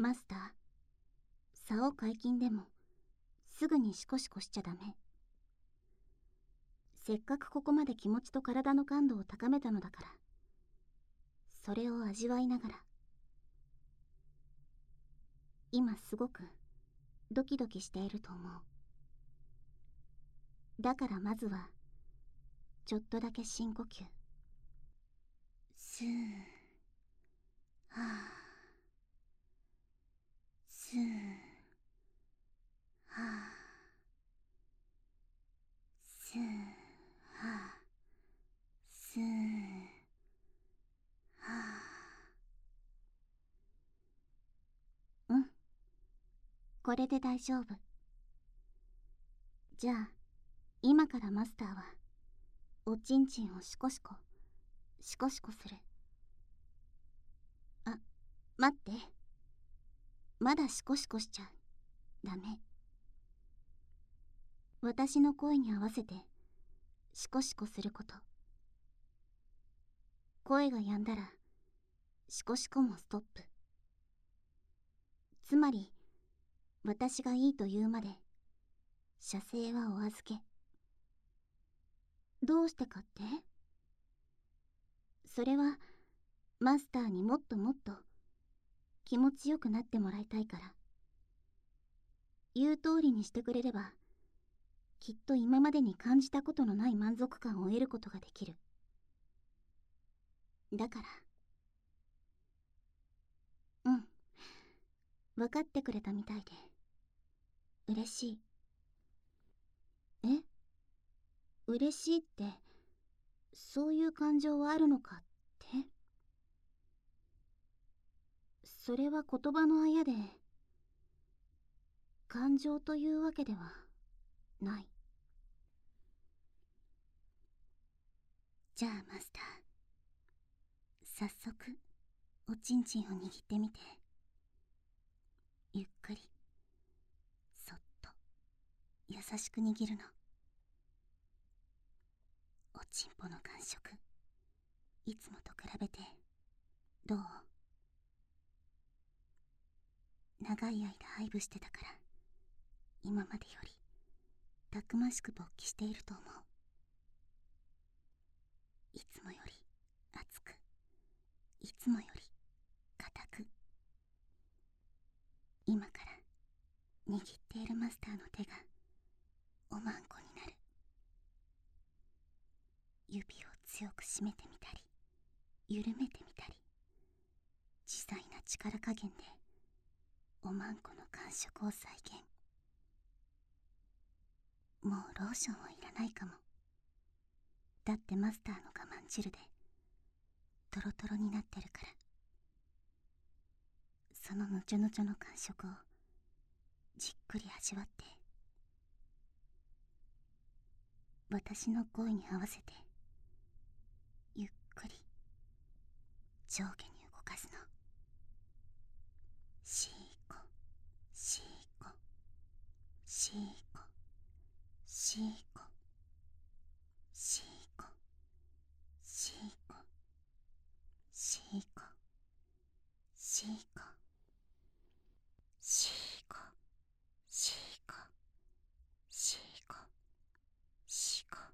マスター、竿解禁でもすぐにシコシコしちゃダメ。せっかくここまで気持ちと体の感度を高めたのだから、それを味わいながら。今すごくドキドキしていると思う。だからまずはちょっとだけ深呼吸。スー、はあ、スー、はあ、スー、はあ、スー、はあ。うん、これで大丈夫。じゃあ今からマスターはおちんちんをシコシコシコシコする。あ、待って、まだシコシコしちゃダメ。私の声に合わせてシコシコすること。声が止んだらシコシコもストップ。つまり私がいいと言うまで射精はお預け。どうしてかって？それはマスターにもっともっと気持ちよくなってもらいたいから。言う通りにしてくれればきっと今までに感じたことのない満足感を得ることができる。だから分かってくれたみたいで嬉しい。え？嬉しいってそういう感情はあるのかって？それは言葉のあやで感情というわけではない。じゃあマスター、早速おちんちんを握ってみて。ゆっくりそっと優しく握るの。おちんぽの感触いつもと比べてどう？長い間愛撫してたから今までよりたくましく勃起していると思う。いつもより熱く、いつもより硬く。今から握っているマスターの手がおまんこになる。指を強く締めてみたり緩めてみたり、自在な力加減でおまんこの感触を再現。もうローションはいらないかも。だってマスターの我慢汁でトロトロになってるから。そのぬちょぬちょの感触をじっくり味わって、私の声に合わせてゆっくり上下に動かすの。シーコシーコシーコシーコシーコシーコシーコシーコシーコシーコシーコシコ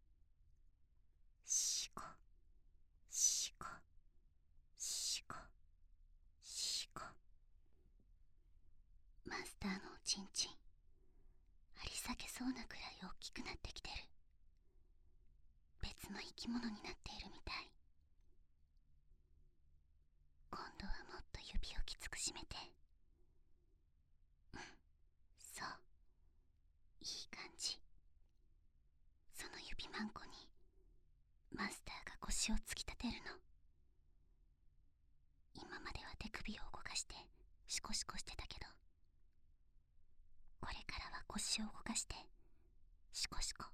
シコシコシコシコ。マスターのおちんちん張り裂けそうなくらい大きくなってきてる。別の生き物になっているみたい。今度はもっと指をきつく締めて。そう、いい感じ。その指まんこにマスターが腰を突き立てるの。今までは手首を動かしてシコシコしてたけど、これからは腰を動かしてシコシコ。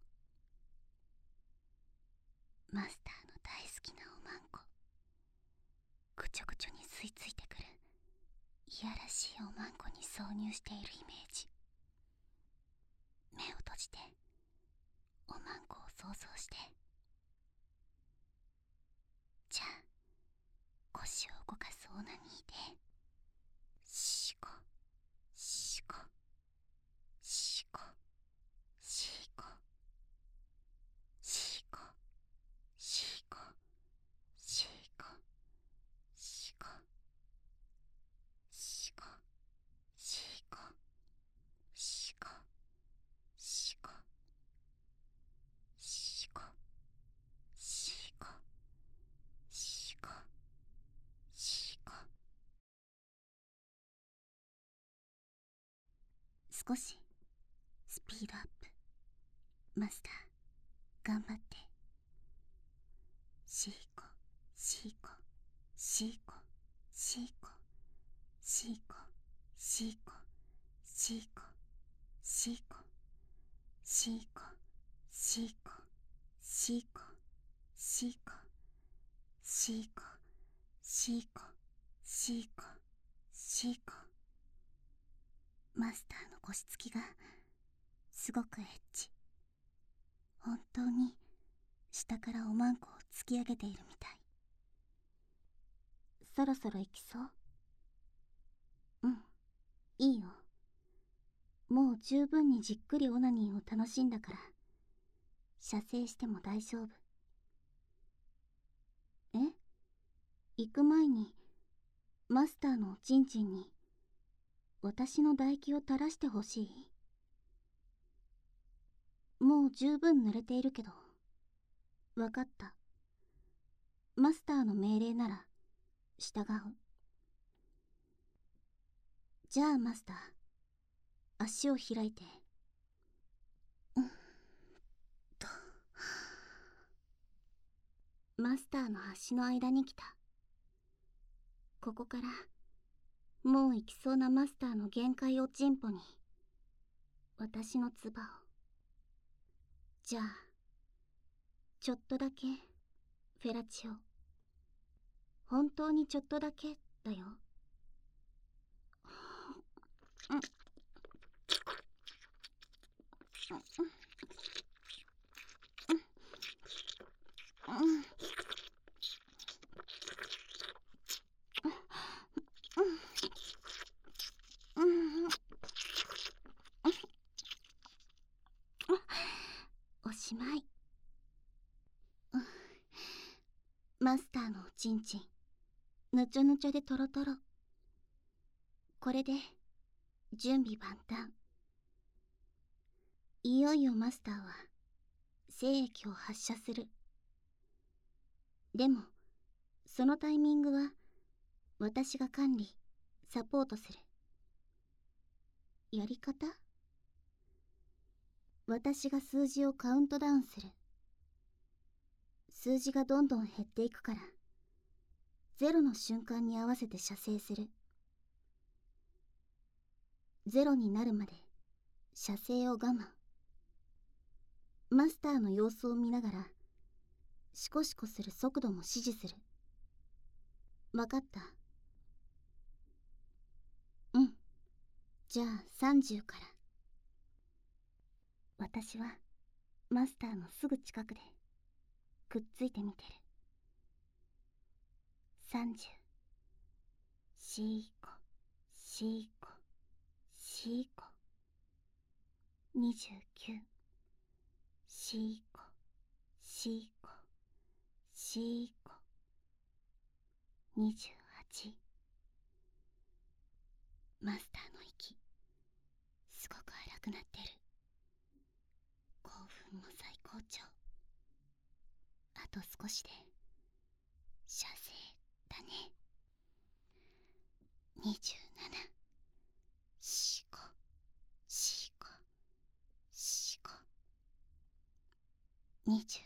マスターの大好きなおまんこ、ぐちょぐちょに吸い付いてくるいやらしいおまんこに挿入しているイメージ。目を閉じておまんこを想像して。じゃあ腰を動かすオナニーでシ少しスピードアップ。マスター頑張って。シーコシーコシーコシーコシーコシーコシーコシーコシーコシーコシーコシーコシーコシーコシーコシーコ。マスターの腰つきがすごくエッチ。本当に下からおまんこを突き上げているみたい。そろそろ行きそう？うん、いいよ。もう十分にじっくりオナニーを楽しんだから射精しても大丈夫。え？行く前にマスターのおちんちんに私の唾液を垂らしてほしい？もう十分濡れているけど。わかった。マスターの命令なら従う。じゃあマスター、足を開いて。とマスターの足の間に来た。ここからもう行きそうなマスターの限界おちんぽに私の唾を。じゃあちょっとだけフェラチオ。本当にちょっとだけだよ。おしまい。マスターのおちんちんぬちょぬちょでトロトロ。これで準備万端。いよいよマスターは精液を発射する。でもそのタイミングは私が管理サポートする。やり方？私が数字をカウントダウンする。数字がどんどん減っていくからゼロの瞬間に合わせて射精する。ゼロになるまで射精を我慢。マスターの様子を見ながらシコシコする速度も指示する。わかった？うん。じゃあ30から。私はマスターのすぐ近くでくっついてみてる。30。シーコシーコシーコ。29。シーコシーコシーコ。28。マスターの息すごく荒くなってる。興奮も最高潮。あと少しで射精だね。27。シーコシーコシーコ。26。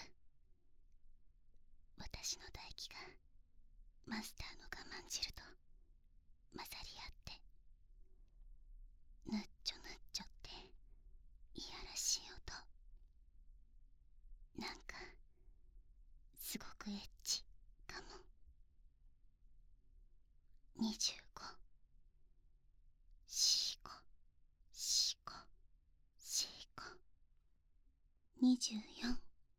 私の唾液がマスターの我慢汁と混ざり合ってぬっちょぬっちょっていやらしい音。なんかすごくエッチかも。25。シーコシーコシーコ。24。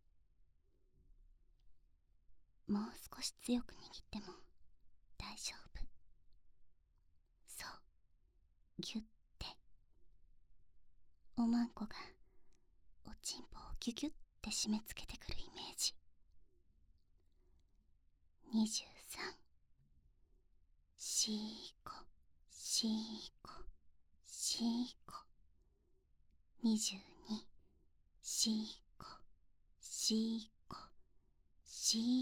もう少し強く握っても大丈夫。そう、ギュッて。おまんこがおちんぽをギュギュッて締め付けてくるイメージ。23。シーコシーコシーコ。22。シーコシーコシー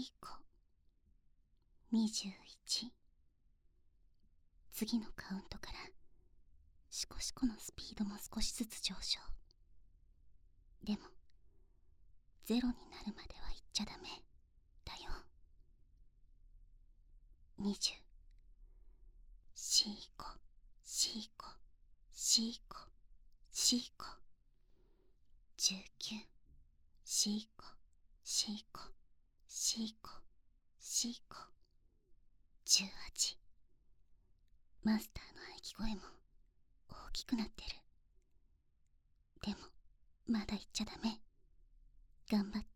コ。21。次のカウントからシコシコのスピードも少しずつ上昇。でもゼロになるまでは行っちゃダメだよ。20、シーコシーコシーコシーコ。19、シーコシーコシーコシーコ。18、マスターの喘ぎ声も大きくなってる。でもまだ行っちゃダメ。頑張って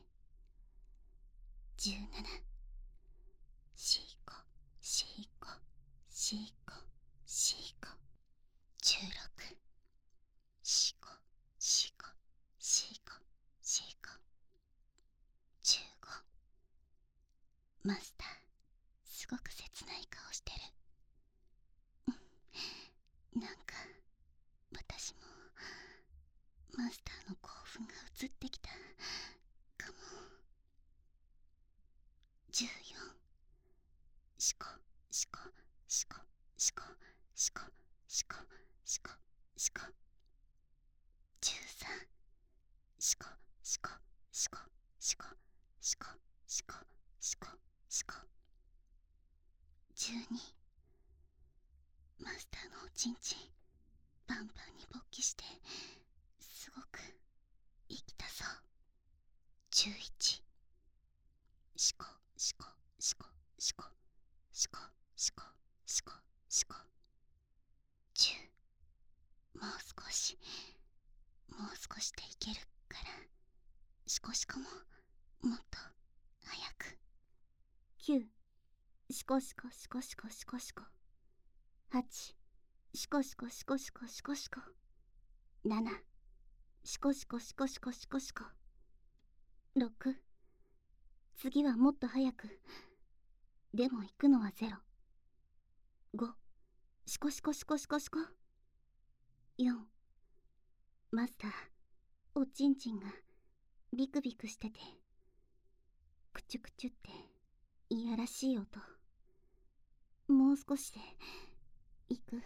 。17、シーコシーコシーコシーコ。16、シーコシーコシーコシーコ。15、マスターすごく切ない顔してる。なんか私もマスターの興奮が移ってきたかも。14、シコシコシコシコシコシコシコシコ。13、シコシコシコシコシコシコシコシコ。12、マスターのおちんちんパンパンに勃起してすごく生きたそう。11、シコシコシコシコシコシコシコシコ。10、もう少しでいけるから、シコシコももっと早く。9、シコシコシコシコシコシコ。8、シコシコシコシコシコシコ。7、シコシコシコシコシコシコ。6、次はもっと早く。でも行くのは0。5、シコシコシコシコシコ。4、マスターおちんちんがビクビクしててクチュクチュっていやらしい音。もう少しで行く。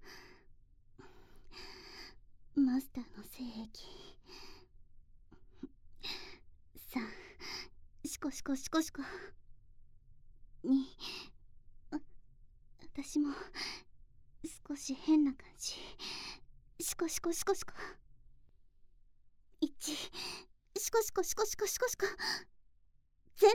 マスターの精液。3、シコシコシコシコ。2、私も少し変な感じ。シコシコシコシコ。1、シコシコシコシコシコシコ。0。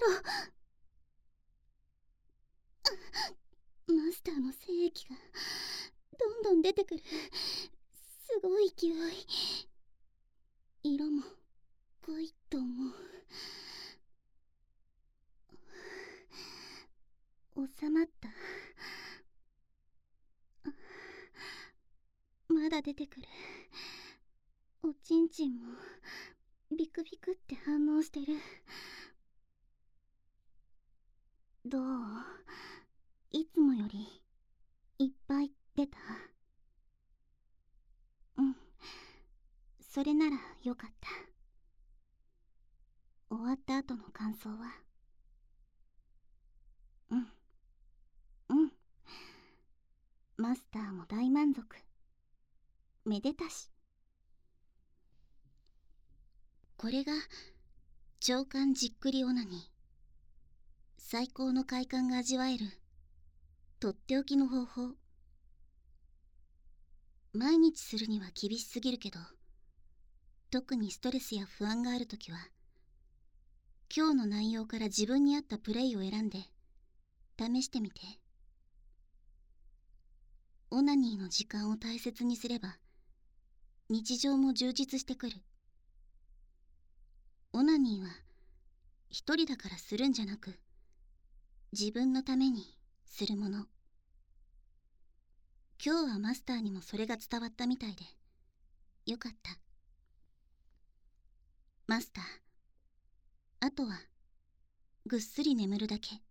マスターの精液がどんどん出てくる。すごい勢い。色も濃いと思う。収まった。まだ出てくる。おちんちんもビクビクって反応してる。どう？いつもよりいっぱい出た？うん、それならよかった。終わった後の感想は？うん、マスターも大満足。めでたし。これが長官じっくりオナニー。最高の快感が味わえるとっておきの方法。毎日するには厳しすぎるけど、特にストレスや不安があるときは今日の内容から自分に合ったプレイを選んで試してみて。オナニーの時間を大切にすれば日常も充実してくる。オナニーは一人だからするんじゃなく、自分のためにするもの。今日はマスターにもそれが伝わったみたいでよかった。マスター、あとはぐっすり眠るだけ。